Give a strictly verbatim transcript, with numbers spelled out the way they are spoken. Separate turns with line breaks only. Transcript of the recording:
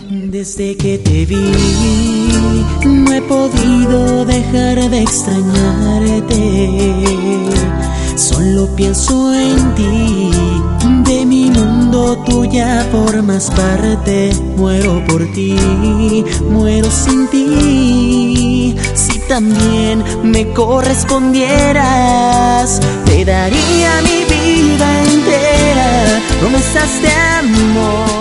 Desde que te vi, no he podido dejar de extrañarte. Solo pienso en ti, de mi mundo tú ya formas parte. Muero por ti, muero sin ti. Si también me correspondieras, te daría mi vida entera, promesas de amor.